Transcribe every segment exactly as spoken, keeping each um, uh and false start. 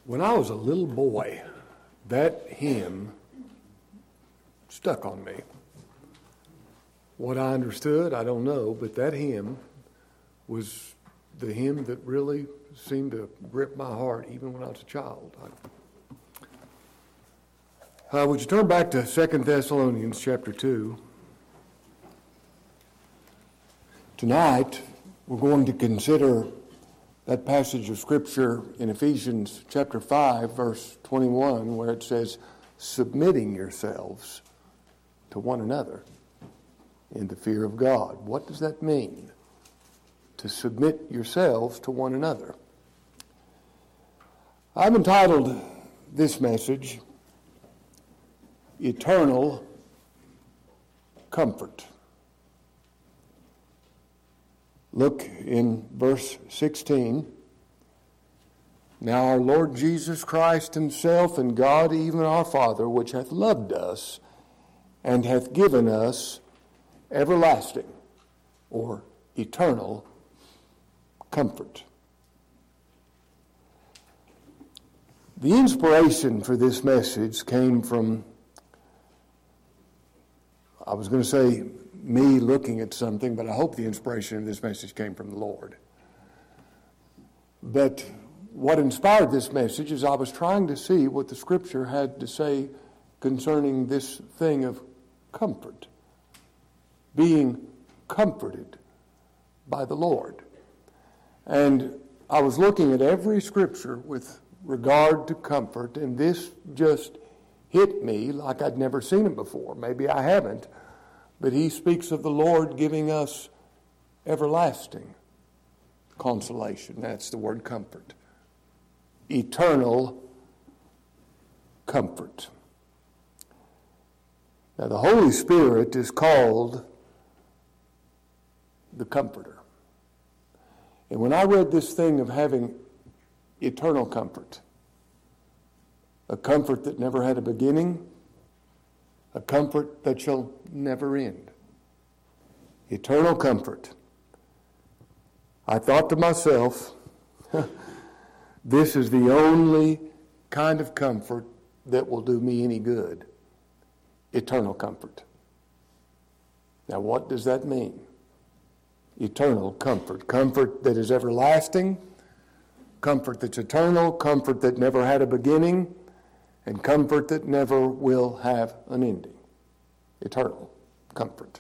When I was a little boy, that hymn stuck on me. What I understood, I don't know, but that hymn was the hymn that really seemed to grip my heart even when I was a child. Uh, would you turn back to Second Thessalonians chapter two? Tonight, we're going to consider that passage of Scripture in Ephesians chapter five, verse twenty-one, where it says, submitting yourselves to one another in the fear of God. What does that mean? To submit yourselves to one another. I've entitled this message, Eternal Comfort. Look in verse sixteen. Now our Lord Jesus Christ himself and God, even our Father, which hath loved us and hath given us everlasting or eternal comfort. The inspiration for this message came from, I was going to say me looking at something, but I hope the inspiration of this message came from the Lord. But what inspired this message is I was trying to see what the Scripture had to say concerning this thing of comfort, being comforted by the Lord. And I was looking at every Scripture with regard to comfort, and this just hit me like I'd never seen it before. Maybe I haven't. But he speaks of the Lord giving us everlasting consolation. That's the word comfort. Eternal comfort. Now, the Holy Spirit is called the Comforter. And when I read this thing of having eternal comfort, a comfort that never had a beginning, a comfort that shall never end, eternal comfort, I thought to myself, this is the only kind of comfort that will do me any good. Eternal comfort. Now, what does that mean? Eternal comfort. Comfort that is everlasting, comfort that's eternal, comfort that never had a beginning, and comfort that never will have an ending. Eternal comfort.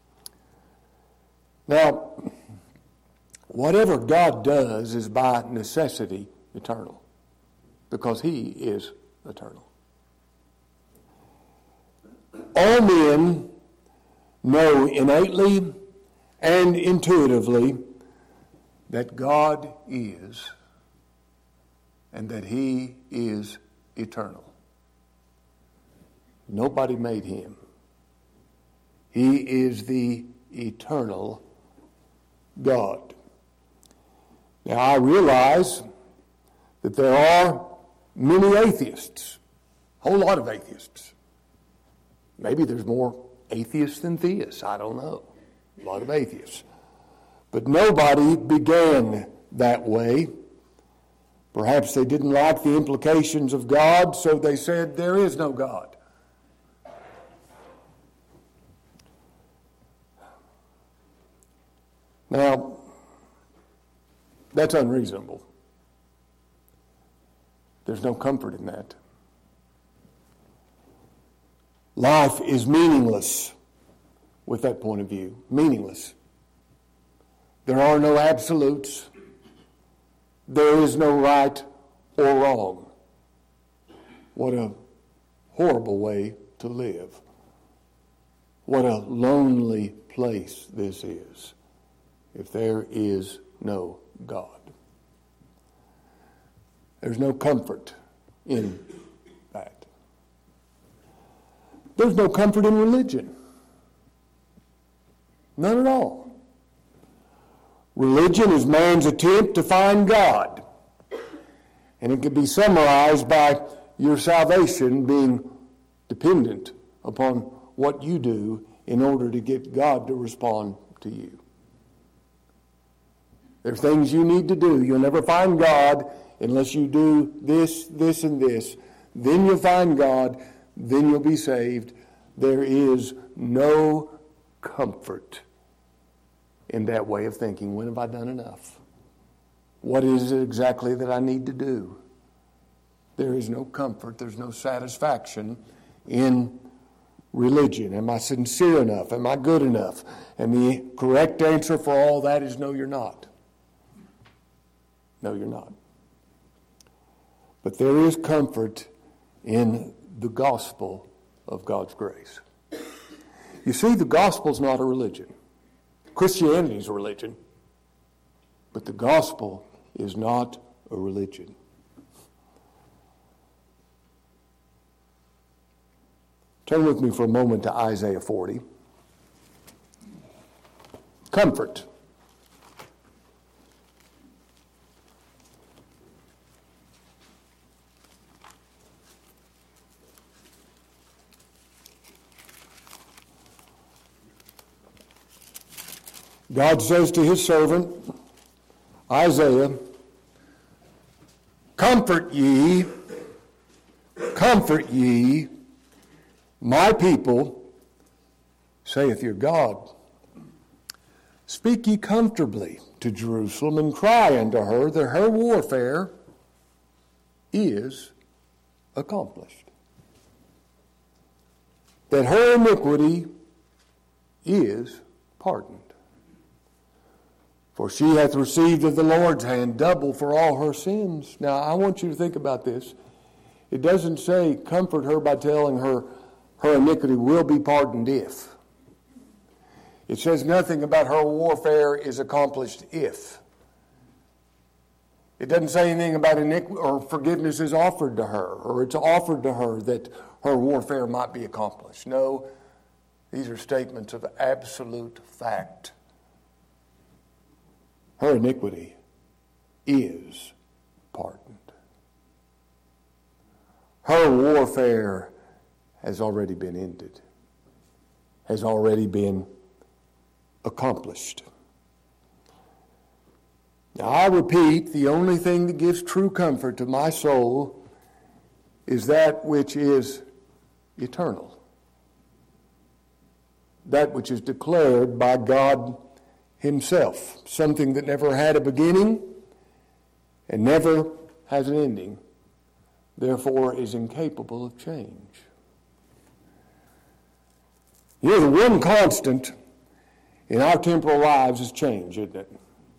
Now, whatever God does is by necessity eternal, because he is eternal. All men know innately and intuitively that God is and that he is eternal. Nobody made him. He is the eternal God. Now, I realize that there are many atheists, a whole lot of atheists. Maybe there's more atheists than theists, I don't know. A lot of atheists. But nobody began that way. Perhaps they didn't like the implications of God, so they said there is no God. Now, that's unreasonable. There's no comfort in that. Life is meaningless with that point of view. Meaningless. There are no absolutes. There is no right or wrong. What a horrible way to live. What a lonely place this is, if there is no God. There's no comfort in that. There's no comfort in religion. None at all. Religion is man's attempt to find God. And it can be summarized by your salvation being dependent upon what you do in order to get God to respond to you. There's things you need to do. You'll never find God unless you do this, this, and this. Then you'll find God. Then you'll be saved. There is no comfort in that way of thinking. When have I done enough? What is it exactly that I need to do? There is no comfort. There's no satisfaction in religion. Am I sincere enough? Am I good enough? And the correct answer for all that is no, you're not. No, you're not. But there is comfort in the gospel of God's grace. You see, the gospel's not a religion. Christianity is a religion. But the gospel is not a religion. Turn with me for a moment to Isaiah forty. Comfort. God says to his servant, Isaiah, comfort ye, comfort ye, my people, saith your God. Speak ye comfortably to Jerusalem, and cry unto her that her warfare is accomplished, that her iniquity is pardoned. For she hath received of the Lord's hand double for all her sins. Now, I want you to think about this. It doesn't say comfort her by telling her her iniquity will be pardoned if. It says nothing about her warfare is accomplished if. It doesn't say anything about iniquity or forgiveness is offered to her, or it's offered to her that her warfare might be accomplished. No, these are statements of absolute fact. Her iniquity is pardoned. Her warfare has already been ended, has already been accomplished. Now, I repeat, the only thing that gives true comfort to my soul is that which is eternal, that which is declared by God himself, something that never had a beginning and never has an ending, therefore is incapable of change. You know, the one constant in our temporal lives is change, isn't it?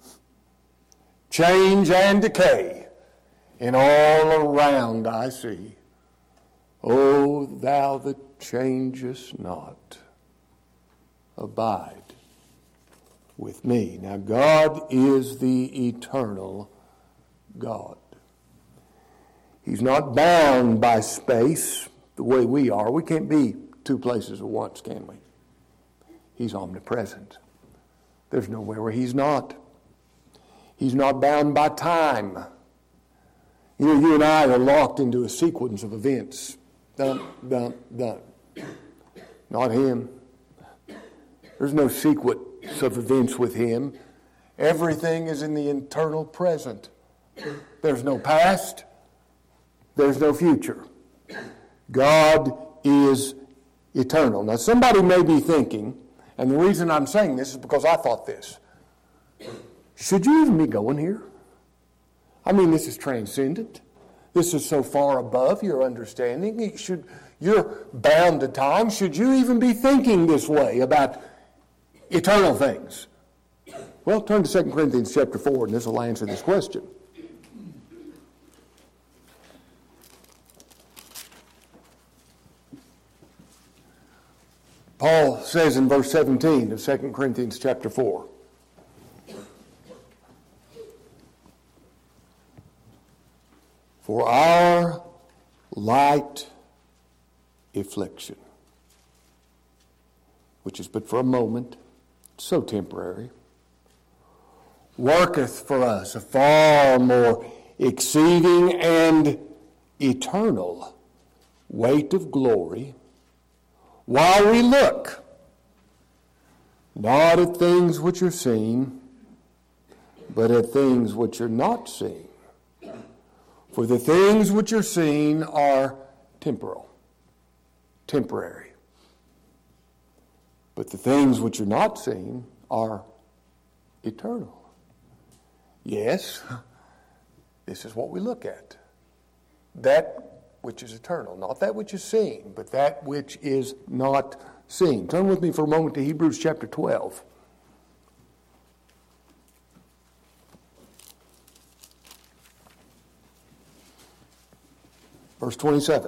Change and decay, and all around I see. O thou that changest not, abide with me. Now, God is the eternal God. He's not bound by space the way we are. We can't be two places at once, can we? He's omnipresent. There's nowhere where he's not. He's not bound by time. You know, you and I are locked into a sequence of events. Dun, dun, dun. Not him. There's no sequence of events with him. Everything is in the eternal present. There's no past. There's no future. God is eternal. Now, somebody may be thinking, and the reason I'm saying this is because I thought this, should you even be going here? I mean, this is transcendent. This is so far above your understanding. You should, you're bound to time. Should you even be thinking this way about eternal things? Well, turn to Second Corinthians chapter four, and this will answer this question. Paul says in verse seventeen of Second Corinthians chapter four, for our light affliction, which is but for a moment, so temporary, worketh for us a far more exceeding and eternal weight of glory, while we look not at things which are seen, but at things which are not seen. For the things which are seen are temporal, temporary. But the things which are not seen are eternal. Yes, this is what we look at. That which is eternal, not that which is seen, but that which is not seen. Turn with me for a moment to Hebrews chapter twelve. Verse twenty-seven.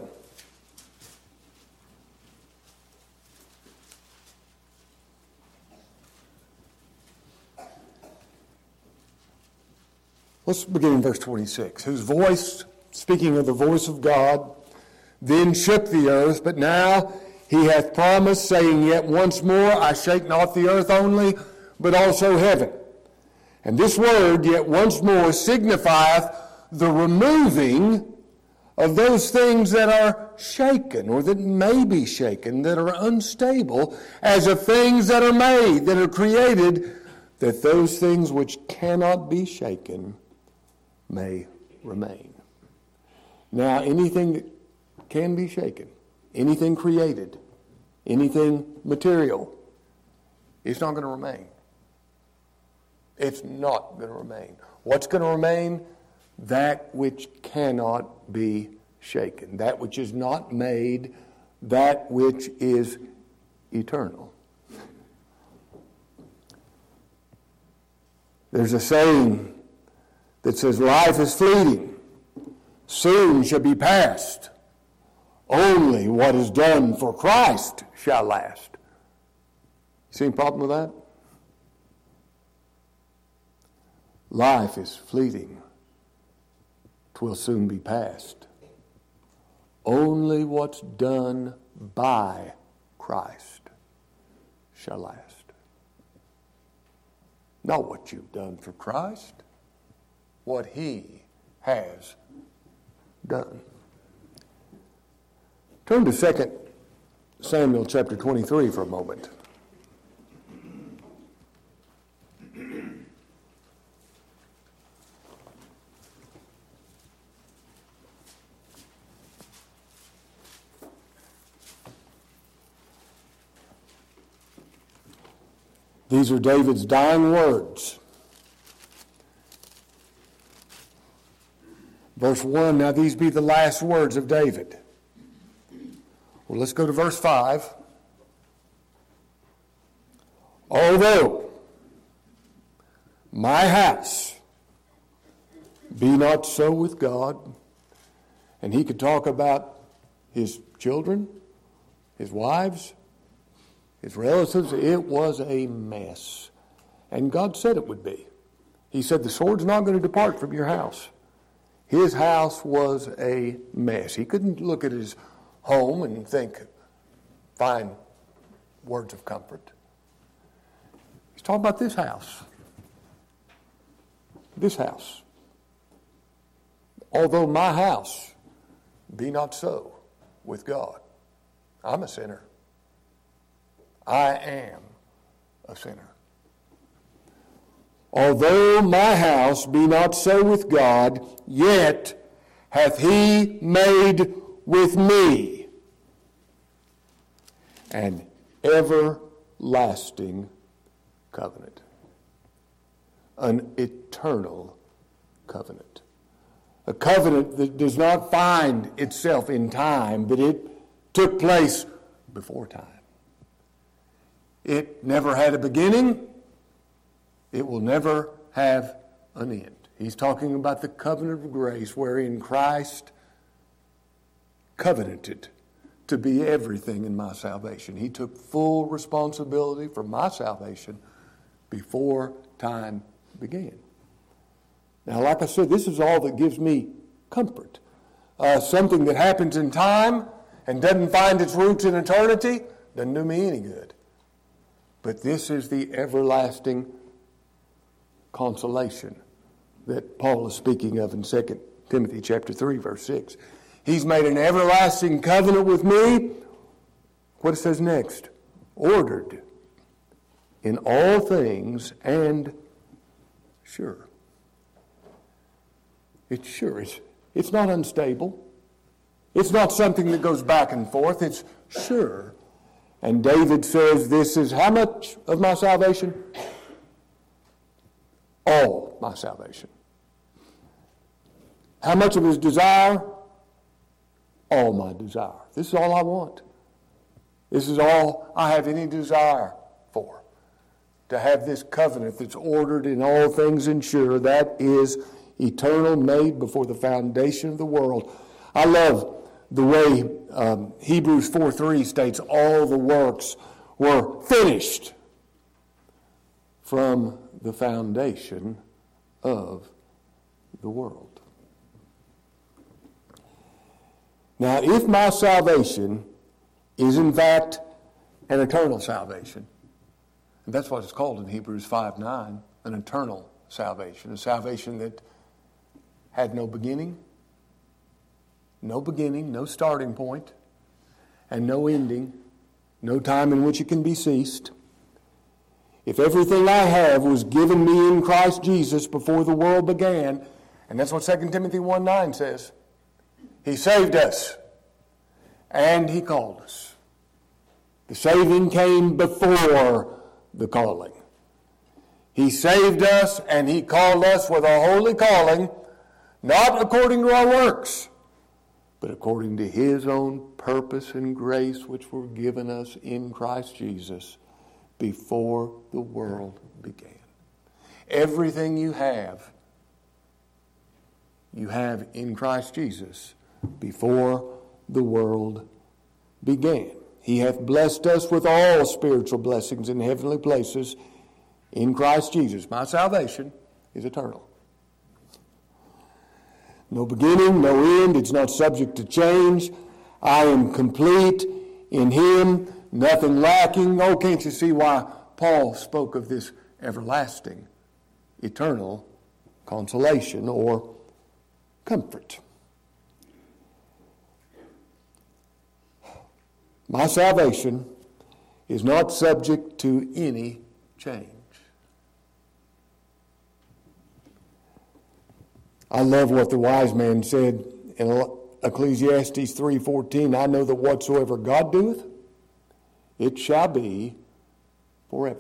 Let's begin in verse twenty-six. Whose voice, speaking of the voice of God, then shook the earth, but now he hath promised, saying, Yet once more I shake not the earth only, but also heaven. And this word, yet once more, signifieth the removing of those things that are shaken, or that may be shaken, that are unstable, as of things that are made, that are created, that those things which cannot be shaken may remain. Now, anything that can be shaken, anything created, anything material, it's not going to remain. It's not going to remain. What's going to remain? That which cannot be shaken, that which is not made, that which is eternal. There's a saying that says, life is fleeting, soon shall be past. Only what is done for Christ shall last. See any problem with that? Life is fleeting. 'Twill soon be past. Only what's done by Christ shall last. Not what you've done for Christ, what He has done. Turn to Second Samuel chapter twenty-three for a moment. These are David's dying words. Verse one, now these be the last words of David. Well, let's go to verse five. Although my house be not so with God, and he could talk about his children, his wives, his relatives, it was a mess. And God said it would be. He said, the sword's not going to depart from your house. His house was a mess. He couldn't look at his home and think, find words of comfort. He's talking about this house. This house. Although my house be not so with God. I'm a sinner. I am a sinner. Although my house be not so with God, yet hath he made with me an everlasting covenant. An eternal covenant. A covenant that does not find itself in time, but it took place before time. It never had a beginning. It will never have an end. He's talking about the covenant of grace wherein Christ covenanted to be everything in my salvation. He took full responsibility for my salvation before time began. Now, like I said, this is all that gives me comfort. Uh, something that happens in time and doesn't find its roots in eternity doesn't do me any good. But this is the everlasting consolation that Paul is speaking of in Second Timothy chapter three, verse six. He's made an everlasting covenant with me. What it says next? Ordered in all things and sure. It's sure. It's, It's not unstable. It's not something that goes back and forth. It's sure. And David says, this is how much of my salvation? All my salvation. How much of his desire? All my desire. This is all I want. This is all I have any desire for. To have this covenant that's ordered in all things and sure, that is eternal, made before the foundation of the world. I love the way um, Hebrews four three states all the works were finished from the foundation of the world. Now, if my salvation is in fact an eternal salvation, and that's what it's called in Hebrews five nine, an eternal salvation, a salvation that had no beginning, no beginning, no starting point, and no ending, no time in which it can be ceased. If everything I have was given me in Christ Jesus before the world began, and that's what Second Timothy one nine says, He saved us, and He called us. The saving came before the calling. He saved us, and He called us with a holy calling, not according to our works, but according to His own purpose and grace, which were given us in Christ Jesus before the world began. Everything you have, you have in Christ Jesus before the world began. He hath blessed us with all spiritual blessings in heavenly places in Christ Jesus. My salvation is eternal. No beginning, no end. It's not subject to change. I am complete in Him, nothing lacking. Oh, can't you see why Paul spoke of this everlasting, eternal consolation or comfort? My salvation is not subject to any change. I love what the wise man said in Ecclesiastes three fourteen. I know that whatsoever God doeth, it shall be forever.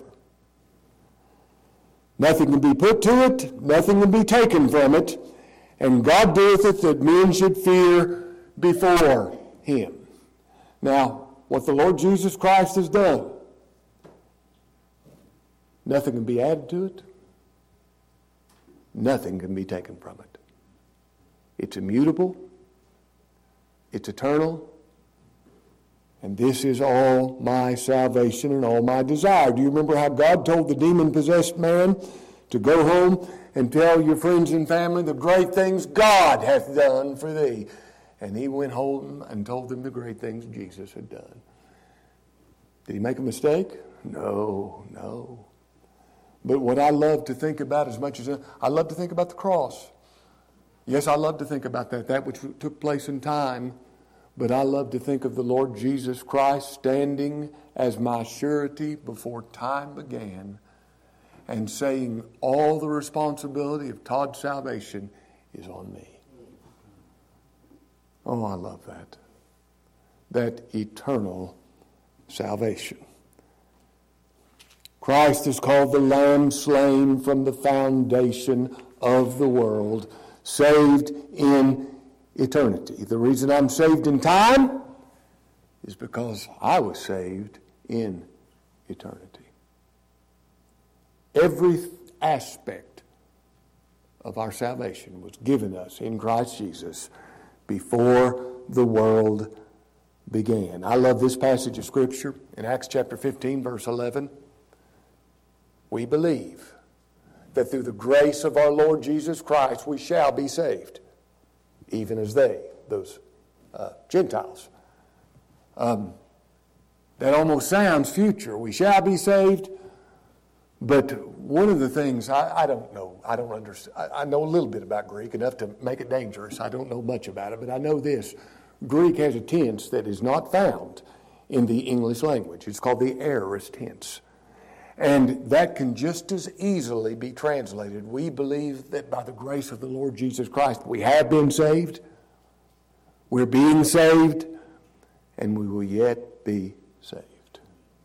Nothing can be put to it, nothing can be taken from it, and God doeth it that men should fear before Him. Now, what the Lord Jesus Christ has done, nothing can be added to it, nothing can be taken from it. It's immutable, it's eternal, and this is all my salvation and all my desire. Do you remember how God told the demon-possessed man to go home and tell your friends and family the great things God hath done for thee? And he went home and told them the great things Jesus had done. Did he make a mistake? No, no. But what I love to think about as much as I, I love to think about the cross. Yes, I love to think about that, that which took place in time. But I love to think of the Lord Jesus Christ standing as my surety before time began and saying all the responsibility of Todd's salvation is on me. Oh, I love that. That eternal salvation. Christ is called the Lamb slain from the foundation of the world, saved in eternity. The reason I'm saved in time is because I was saved in eternity. Every aspect of our salvation was given us in Christ Jesus before the world began. I love this passage of Scripture in Acts chapter fifteen, verse eleven. We believe that through the grace of our Lord Jesus Christ we shall be saved, even as they, those uh, Gentiles. Um, that almost sounds future. We shall be saved. But one of the things, I, I don't know, I don't understand. I, I know a little bit about Greek, enough to make it dangerous. I don't know much about it, but I know this. Greek has a tense that is not found in the English language. It's called the aorist tense. And that can just as easily be translated. We believe that by the grace of the Lord Jesus Christ we have been saved. We're being saved, and we will yet be saved.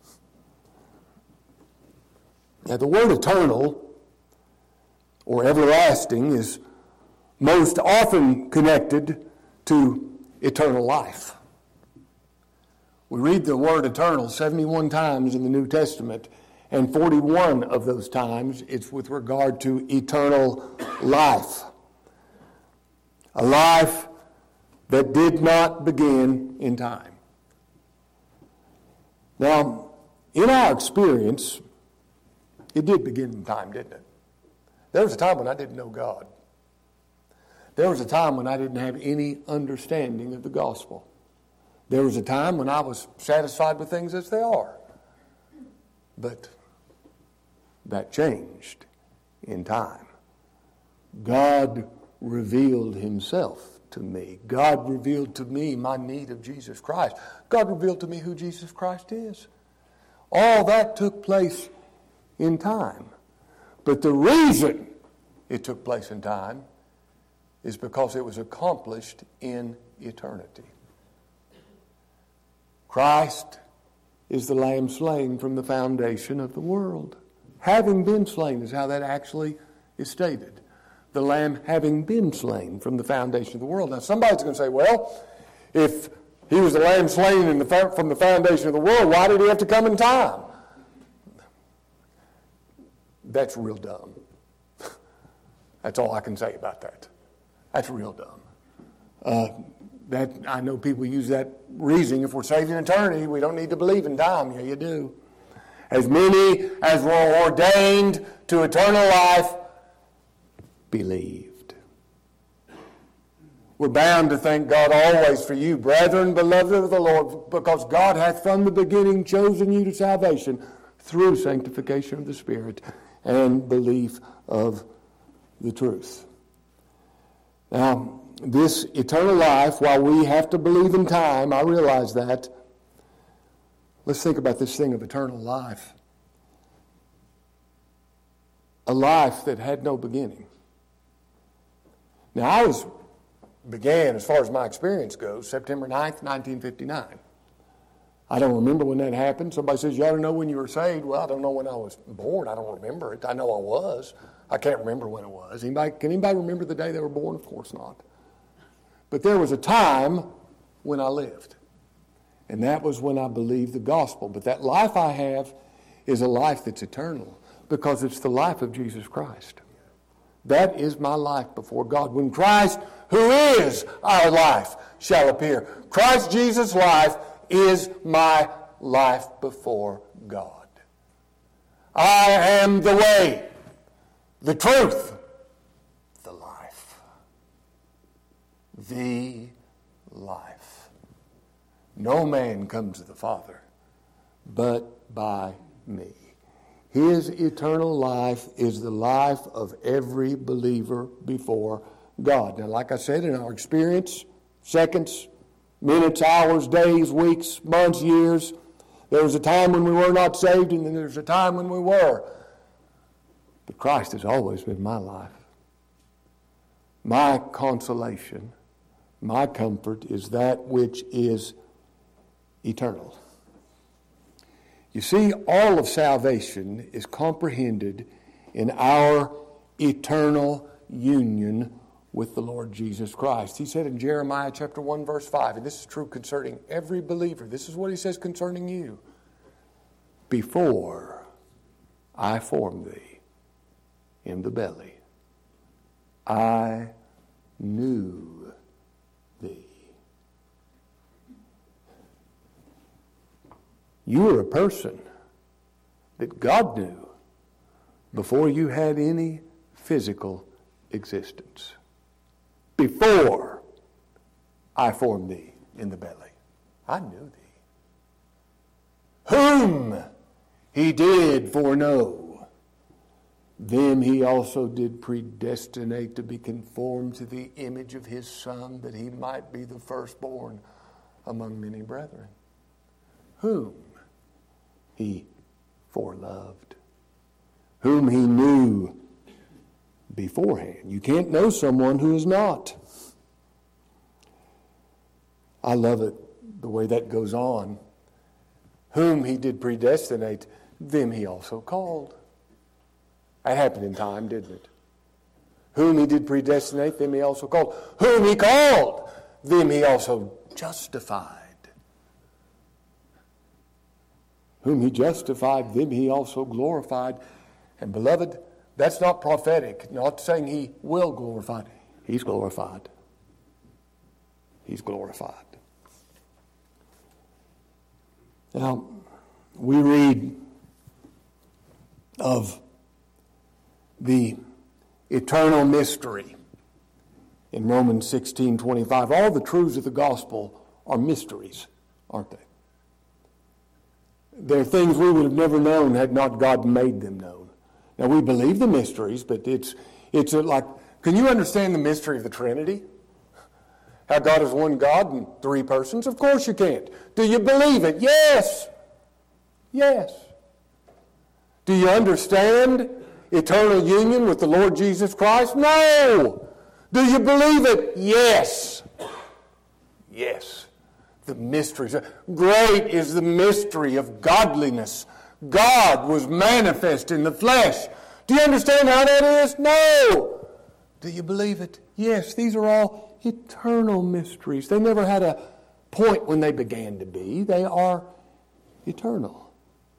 Now, the word eternal or everlasting is most often connected to eternal life. We read the word eternal seventy-one times in the New Testament, and forty-one of those times it's with regard to eternal life. A life that did not begin in time. Now, in our experience, it did begin in time, didn't it? There was a time when I didn't know God. There was a time when I didn't have any understanding of the gospel. There was a time when I was satisfied with things as they are. But that changed in time. God revealed himself to me. God revealed to me my need of Jesus Christ. God revealed to me who Jesus Christ is. All that took place in time. But the reason it took place in time is because it was accomplished in eternity. Christ is the Lamb slain from the foundation of the world. Having been slain is how that actually is stated. The Lamb having been slain from the foundation of the world. Now somebody's going to say, well, if he was the Lamb slain in the, from the foundation of the world, why did he have to come in time? That's real dumb. That's all I can say about that. That's real dumb. Uh, that I know people use that reasoning. If we're saved in eternity, we don't need to believe in time. Yeah, you do. As many as were ordained to eternal life believed. We're bound to thank God always for you, brethren, beloved of the Lord, because God hath from the beginning chosen you to salvation through sanctification of the Spirit and belief of the truth. Now, this eternal life, while we have to believe in time, I realize that. Let's think about this thing of eternal life. A life that had no beginning. Now, I was, began, as far as my experience goes, September ninth, nineteen fifty-nine. I don't remember when that happened. Somebody says, you ought to know when you were saved. Well, I don't know when I was born. I don't remember it. I know I was. I can't remember when it was. Anybody, can anybody remember the day they were born? Of course not. But there was a time when I lived. And that was when I believed the gospel. But that life I have is a life that's eternal because it's the life of Jesus Christ. That is my life before God. When Christ, who is our life, shall appear. Christ Jesus' life is my life before God. I am the way, the truth, the life. The life. No man comes to the Father but by me. His eternal life is the life of every believer before God. Now, like I said, in our experience, seconds, minutes, hours, days, weeks, months, years, there was a time when we were not saved, and then there was a time when we were. But Christ has always been my life. My consolation, my comfort is that which is eternal. You see, all of salvation is comprehended in our eternal union with the Lord Jesus Christ. He said in Jeremiah chapter one, verse five, and this is true concerning every believer. This is what he says concerning you. Before I formed thee in the belly, I knew thee. You are a person that God knew before you had any physical existence. Before I formed thee in the belly, I knew thee. Whom he did foreknow, them he also did predestinate to be conformed to the image of his Son, that he might be the firstborn among many brethren. Whom he foreloved, whom he knew beforehand. You can't know someone who is not. I love it, the way that goes on. Whom he did predestinate, them he also called. That happened in time, didn't it? Whom he did predestinate, them he also called. Whom he called, them he also justified. Whom he justified, them he also glorified. And beloved, that's not prophetic, not saying he will glorify. He's glorified. He's glorified. Now, we read of the eternal mystery in Romans sixteen twenty-five. All the truths of the gospel are mysteries, aren't they? They're things we would have never known had not God made them known. Now, we believe the mysteries, but it's it's like, can you understand the mystery of the Trinity? How God is one God in three persons? Of course you can't. Do you believe it? Yes. Yes. Do you understand eternal union with the Lord Jesus Christ? No. Do you believe it? Yes. Yes. The mysteries. Great is the mystery of godliness. God was manifest in the flesh. Do you understand how that is? No. Do you believe it? Yes. These are all eternal mysteries. They never had a point when they began to be. They are eternal.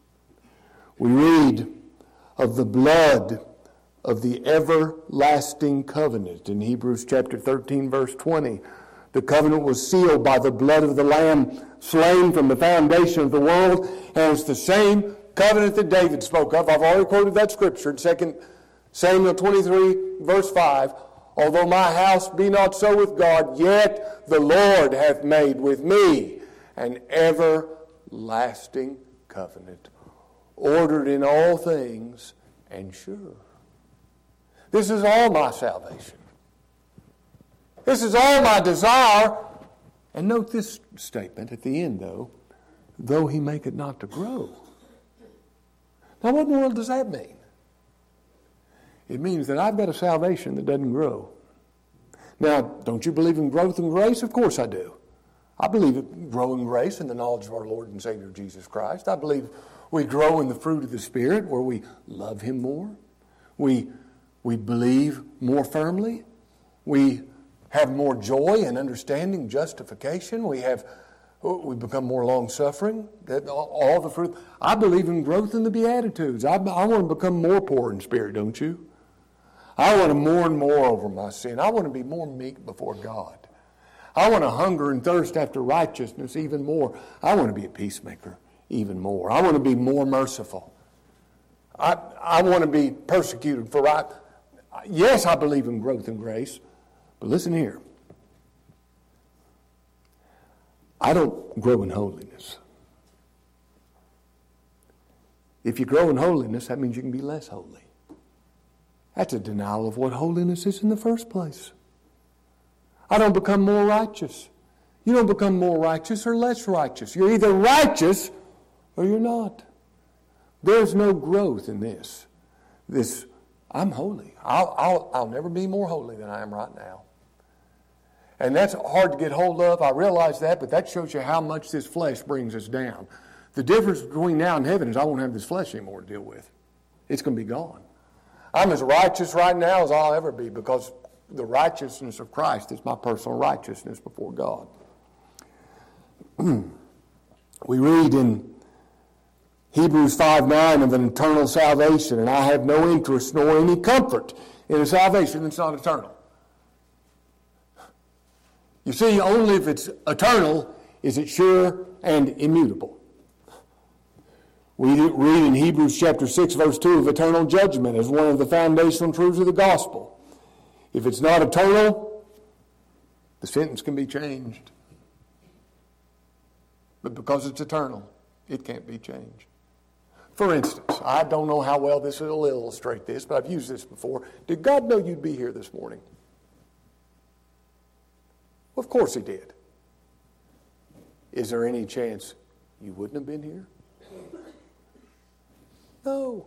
We read of the blood of the everlasting covenant in Hebrews chapter thirteen, verse twenty. The covenant was sealed by the blood of the Lamb slain from the foundation of the world, and it's the same covenant that David spoke of. I've already quoted that scripture in Second Samuel twenty-three, verse five. Although my house be not so with God, yet the Lord hath made with me an everlasting covenant, ordered in all things and sure. This is all my salvation. This is all my desire. And note this statement at the end, though, though he make it not to grow. Now, what in the world does that mean? It means that I've got a salvation that doesn't grow. Now, don't you believe in growth and grace? Of course I do. I believe in growing grace in the knowledge of our Lord and Savior Jesus Christ. I believe we grow in the fruit of the Spirit where we love Him more. We, we believe more firmly. We have more joy and understanding, justification. We have we become more long-suffering. That all the fruit. I believe in growth in the Beatitudes. I, I want to become more poor in spirit, don't you? I want to mourn more over my sin. I want to be more meek before God. I want to hunger and thirst after righteousness even more. I want to be a peacemaker even more. I want to be more merciful. I, I want to be persecuted for right. Yes, I believe in growth and grace, but listen here. I don't grow in holiness. If you grow in holiness, that means you can be less holy. That's a denial of what holiness is in the first place. I don't become more righteous. You don't become more righteous or less righteous. You're either righteous or you're not. There's no growth in this. This, I'm holy. I'll, I'll, I'll never be more holy than I am right now. And that's hard to get hold of. I realize that, but that shows you how much this flesh brings us down. The difference between now and heaven is I won't have this flesh anymore to deal with. It's going to be gone. I'm as righteous right now as I'll ever be because the righteousness of Christ is my personal righteousness before God. We read in Hebrews five nine of an eternal salvation, and I have no interest nor any comfort in a salvation that's not eternal. You see, only if it's eternal is it sure and immutable. We read in Hebrews chapter six, verse two of eternal judgment as one of the foundational truths of the gospel. If it's not eternal, the sentence can be changed. But because it's eternal, it can't be changed. For instance, I don't know how well this will illustrate this, but I've used this before. Did God know you'd be here this morning? Well, of course He did. Is there any chance you wouldn't have been here? No.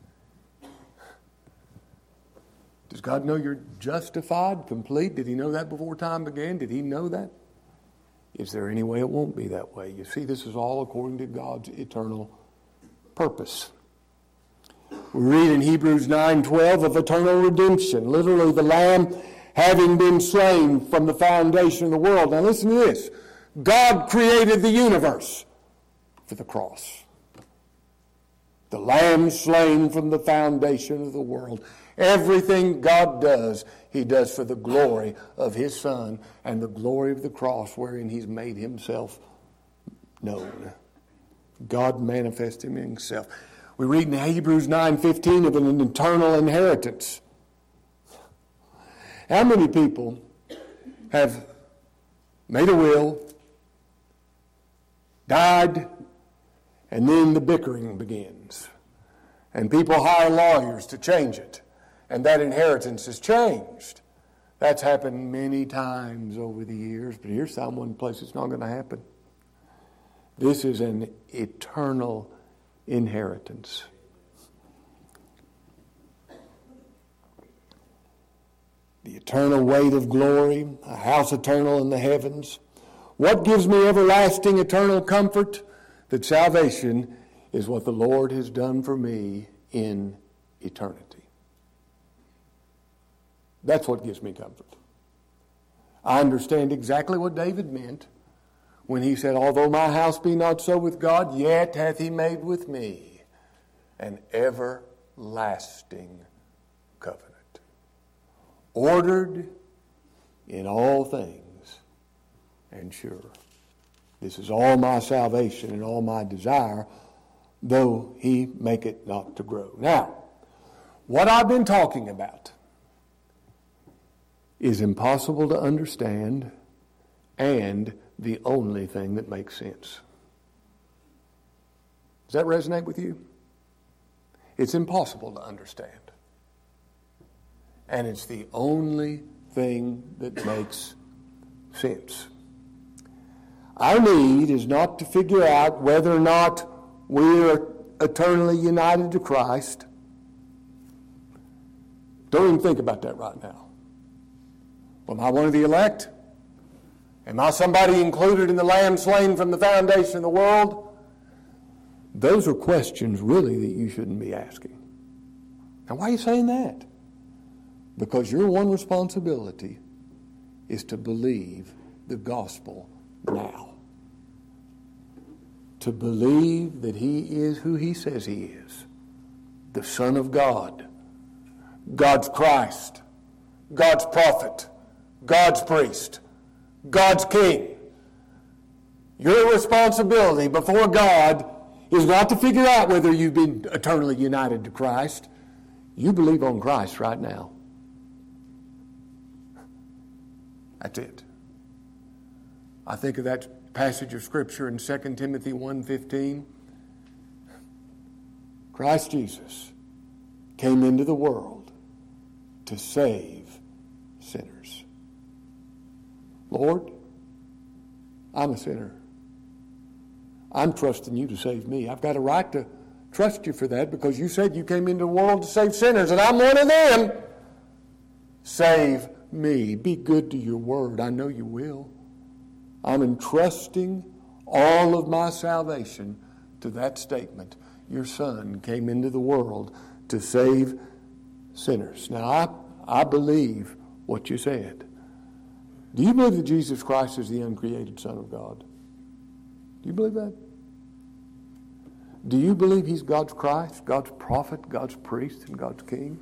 Does God know you're justified, complete? Did He know that before time began? Did He know that? Is there any way it won't be that way? You see, this is all according to God's eternal purpose. We read in Hebrews nine twelve of eternal redemption, literally the Lamb having been slain from the foundation of the world. Now listen to this. God created the universe for the cross. The Lamb slain from the foundation of the world. Everything God does, He does for the glory of His Son and the glory of the cross wherein He's made Himself known. God manifested Himself. We read in Hebrews nine fifteen of an eternal inheritance. How many people have made a will, died, and then the bickering begins? And people hire lawyers to change it. And that inheritance is changed. That's happened many times over the years. But here's some one place it's not going to happen. This is an eternal inheritance. The eternal weight of glory, a house eternal in the heavens. What gives me everlasting eternal comfort? That salvation is what the Lord has done for me in eternity. That's what gives me comfort. I understand exactly what David meant when he said, although my house be not so with God, yet hath He made with me an everlasting covenant, ordered in all things and sure. This is all my salvation and all my desire, though He make it not to grow. Now, what I've been talking about is impossible to understand and the only thing that makes sense. Does that resonate with you? It's impossible to understand. And it's the only thing that makes sense. Our need is not to figure out whether or not we are eternally united to Christ. Don't even think about that right now. Well, am I one of the elect? Am I somebody included in the Lamb slain from the foundation of the world? Those are questions really that you shouldn't be asking. Now, why are you saying that? Because your one responsibility is to believe the gospel now. To believe that He is who He says He is. The Son of God. God's Christ. God's prophet. God's priest. God's king. Your responsibility before God is not to figure out whether you've been eternally united to Christ. You believe on Christ right now. That's it. I think of that passage of Scripture in Second Timothy one fifteen. Christ Jesus came into the world to save sinners. Lord, I'm a sinner. I'm trusting You to save me. I've got a right to trust You for that because You said You came into the world to save sinners, and I'm one of them. Save me. Be good to Your word. I know You will. I'm entrusting all of my salvation to that statement. Your Son came into the world to save sinners. Now, I, I believe what You said. Do you believe that Jesus Christ is the uncreated Son of God? Do you believe that? Do you believe He's God's Christ, God's prophet, God's priest, and God's king?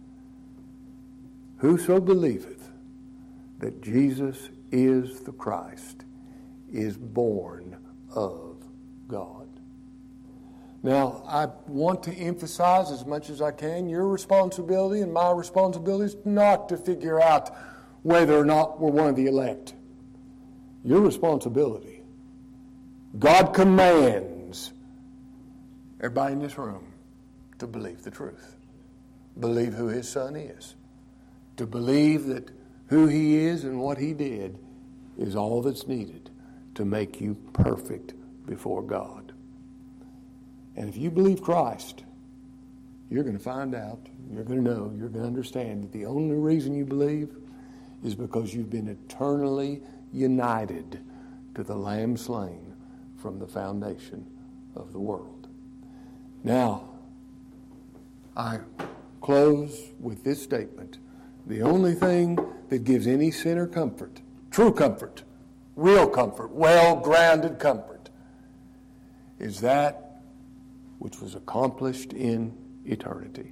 Whoso believeth that Jesus is the Christ is born of God. Now, I want to emphasize as much as I can, your responsibility and my responsibility is not to figure out whether or not we're one of the elect. Your responsibility. God commands everybody in this room to believe the truth. Believe who His Son is. To believe that who He is and what He did is all that's needed to make you perfect before God. And if you believe Christ, you're going to find out, you're going to know, you're going to understand that the only reason you believe is because you've been eternally united to the Lamb slain from the foundation of the world. Now, I close with this statement. The only thing that gives any sinner comfort, true comfort, real comfort, well-grounded comfort, is that which was accomplished in eternity.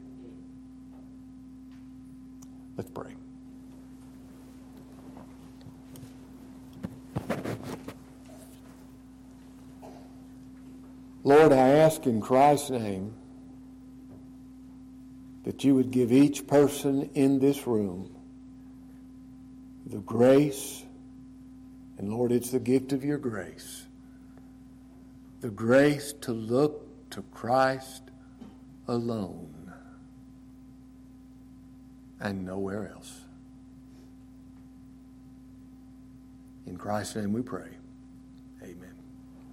Let's pray. Lord, I ask in Christ's name that you would give each person in this room the grace, and Lord, it's the gift of your grace, the grace to look to Christ alone and nowhere else. In Christ's name we pray.